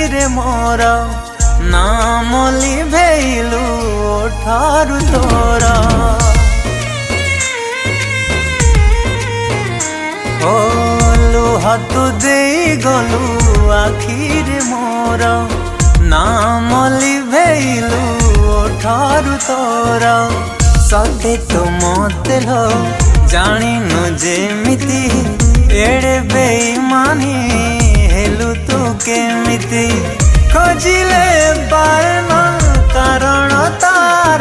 आखिरे मोर नाम लिभेलु ठारु तोर ओ लुह तू दे गलु आखिरे मोर नाम लिभेलु ठारु तोर सते तो मते लो जानिनु जेमिति एड़े बेईमानी हेलु तू केमिति खोजिले पारन कारण तार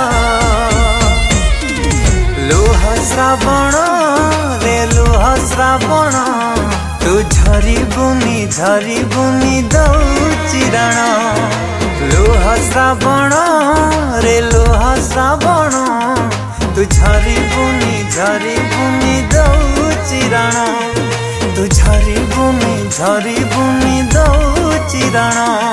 लुह श्रावण रे लुह श्रावण तू झरी बुनी दौची रण लुह श्रावण रे लुह श्रावण तू झरी बुनी दौची रण तू झरी बुनी दौची रण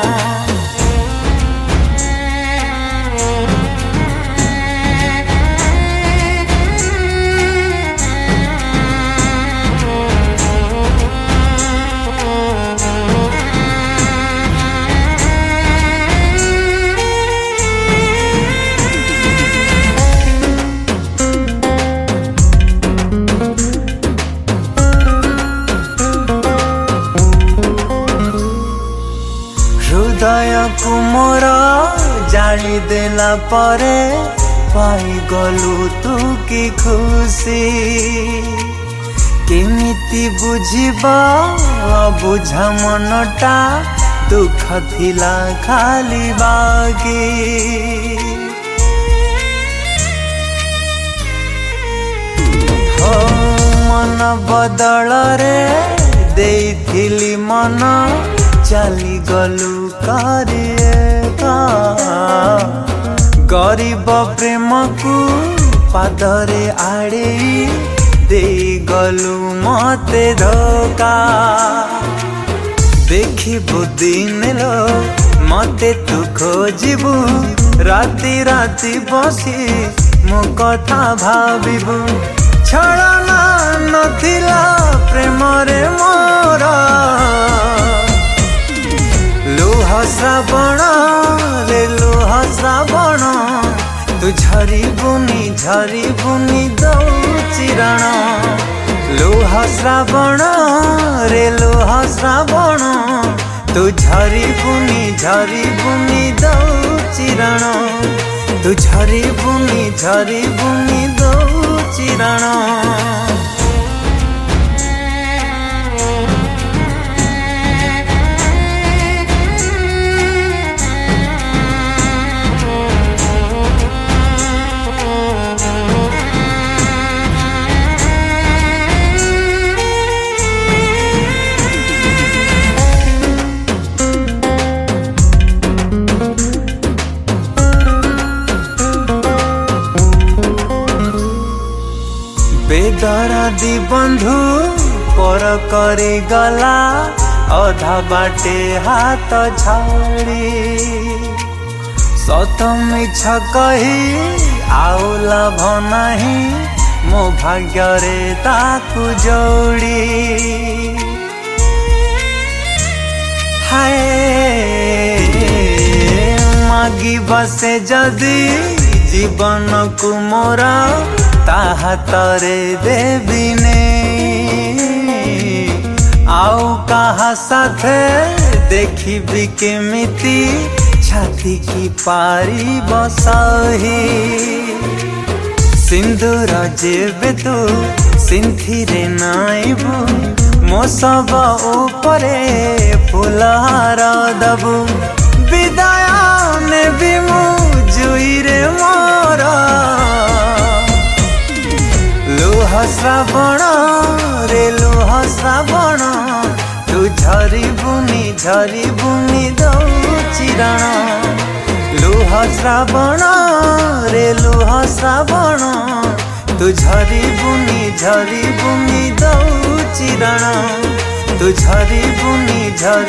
हृदय को मोर जाली देला परे पाई गलु तू की खुशी केमिति बुझिबा बुझा मनटा दुख थिला खाली बागी हो मन बदल रे देइथिली मन चली गलु करिएका गरीब प्रेम को पादरे आड़े दे गलु मते धोका देखिबु दिन लो मते तू खोजिबु राति बसी मो कथा भाबिबु छलना नथिला प्रेम रे मोर लुह श्रावण रे लुह श्रावण तू झरी बुनी दौची रण लुह श्रावण रे लुह श्रावण तू झरी बुनी दौची रण तू झरी बुनी दौची रण बेदरादी बंधु पर करे गला अधा बाटे हाथ छाड़ी सत मिछ कही आउ लाभ नहीं मो भाग्य रे ताकु जोड़ी हाय मागी बसे जदी जीवन को मोरा ताहातरे देवी ने आउ कहा साथे देखी केमिति छाती की पारी बसही सिंदूर जेबे तू सिंथी रे नाइबू मो सब ऊपरे फुलहार दबू विदाय ने भी मु जुई रे मोर लुह श्रावण रे लुह श्रावण तू झरी बुनी दौची रण लुह श्रावण रे लुह श्रावण तू झरी बुनी दौची रण तू झरी बुनी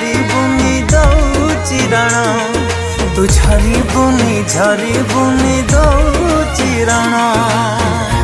दौची रण तू झरी बुनी दौची रण।